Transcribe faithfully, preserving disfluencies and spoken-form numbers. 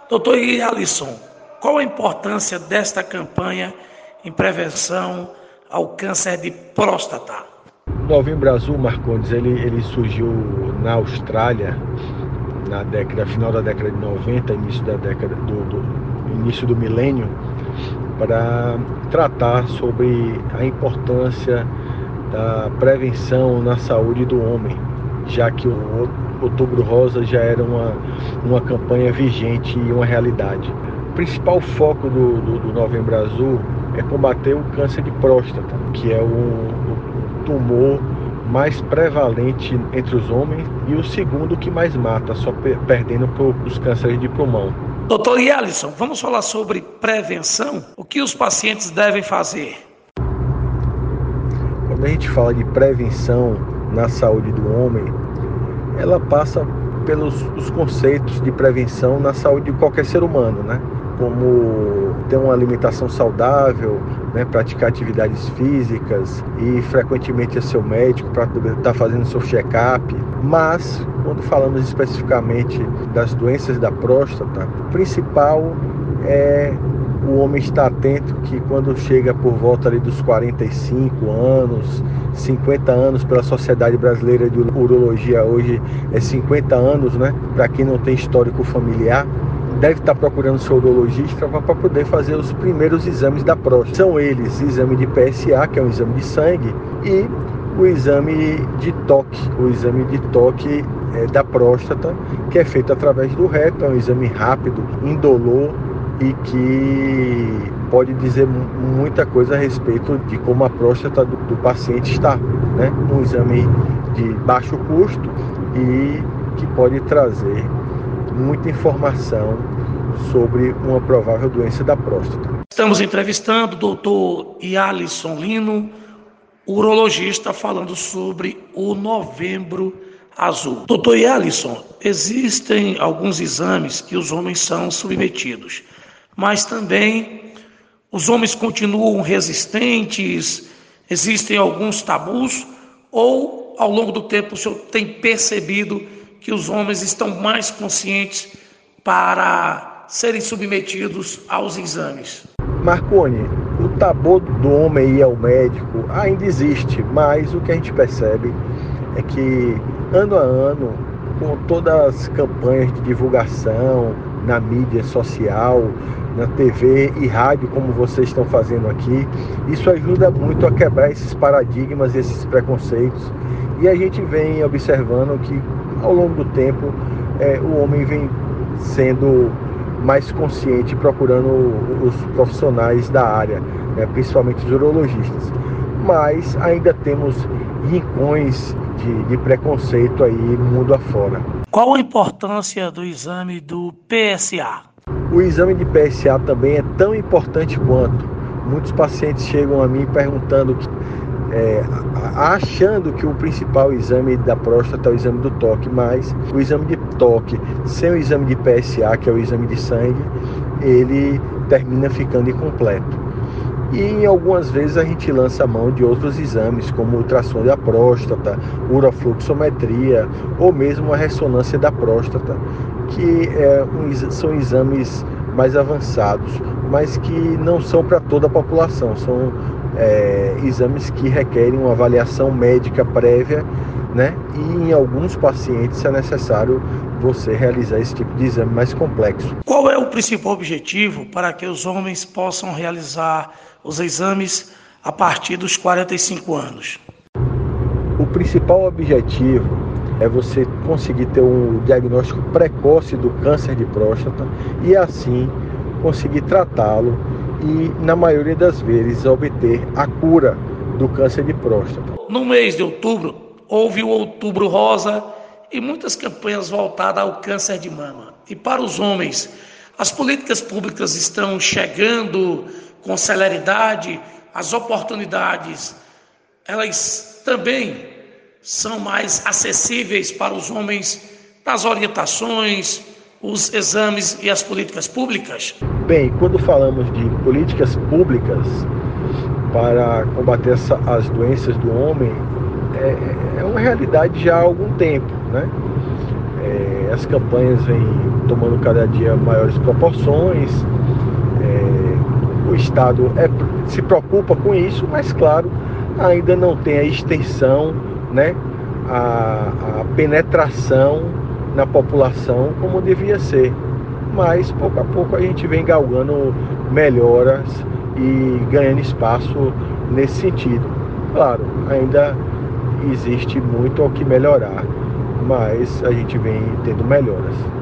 Doutor Alisson, qual a importância desta campanha em prevenção ao câncer de próstata? O Novembro Azul, Marcondes, ele, ele surgiu na Austrália, na década, final da década de noventa, início da década do, do início do milênio, para tratar sobre a importância da prevenção na saúde do homem, já que o Outubro Rosa já era uma, uma campanha vigente e uma realidade. O principal foco do, do, do Novembro Azul é combater o câncer de próstata, que é o, o tumor mais prevalente entre os homens e o segundo que mais mata, só perdendo para os cânceres de pulmão. Doutor Alisson, vamos falar sobre prevenção? O que os pacientes devem fazer? Quando a gente fala de prevenção na saúde do homem, ela passa pelos os conceitos de prevenção na saúde de qualquer ser humano, né? Como ter uma alimentação saudável, né? Praticar atividades físicas e frequentemente ao seu médico para estar fazendo seu check-up. Mas, quando falamos especificamente das doenças da próstata, o principal é o homem estar atento que quando chega por volta ali dos quarenta e cinco anos, cinquenta anos, pela Sociedade Brasileira de Urologia hoje é cinquenta anos, né? Para quem não tem histórico familiar, deve estar procurando seu urologista para poder fazer os primeiros exames da próstata. São eles: exame de P S A, que é um exame de sangue, e o exame de toque, o exame de toque é, da próstata, que é feito através do reto, é um exame rápido, indolor, e que pode dizer muita coisa a respeito de como a próstata do, do paciente está, né? Um exame de baixo custo e que pode trazer muita informação sobre uma provável doença da próstata. Estamos entrevistando o doutor Alisson Lino, urologista, falando sobre o Novembro Azul. Doutor Alisson, existem alguns exames que os homens são submetidos, mas também os homens continuam resistentes, existem alguns tabus, ou ao longo do tempo o senhor tem percebido que os homens estão mais conscientes para serem submetidos aos exames? Marconi, o tabu do homem ir ao médico ainda existe, mas o que a gente percebe é que ano a ano, com todas as campanhas de divulgação na mídia social, na T V e rádio, como vocês estão fazendo aqui, isso ajuda muito a quebrar esses paradigmas, esses preconceitos, e a gente vem observando que ao longo do tempo é, o homem vem sendo mais consciente, procurando os profissionais da área, né, principalmente os urologistas. Mas ainda temos rincões de, de preconceito aí mundo afora. Qual a importância do exame do P S A? O exame de P S A também é tão importante quanto. Muitos pacientes chegam a mim perguntando, que, é, achando que o principal exame da próstata é o exame do toque, mas o exame de toque, sem o exame de P S A, que é o exame de sangue, ele termina ficando incompleto. E em algumas vezes a gente lança a mão de outros exames, como ultrassom da próstata, urofluxometria ou mesmo a ressonância da próstata, que é um, são exames mais avançados, mas que não são para toda a população, são é, exames que requerem uma avaliação médica prévia, né? E em alguns pacientes é necessário você realizar esse tipo de exame mais complexo. Qual é o principal objetivo para que os homens possam realizar os exames a partir dos quarenta e cinco anos? O principal objetivo é você conseguir ter um diagnóstico precoce do câncer de próstata e assim conseguir tratá-lo e, na maioria das vezes, obter a cura do câncer de próstata. No mês de outubro, houve o Outubro Rosa e muitas campanhas voltadas ao câncer de mama. E para os homens, as políticas públicas estão chegando com celeridade, as oportunidades, elas também são mais acessíveis para os homens nas orientações, os exames e as políticas públicas? Bem, quando falamos de políticas públicas para combater essa, as doenças do homem, é, é uma realidade já há algum tempo, né? É, as campanhas vêm tomando cada dia maiores proporções. É, o Estado é, se preocupa com isso, mas, claro, ainda não tem a extensão, né, a, a penetração na população como devia ser. Mas, pouco a pouco, a gente vem galgando melhoras e ganhando espaço nesse sentido. Claro, ainda existe muito o que melhorar, mas a gente vem tendo melhoras.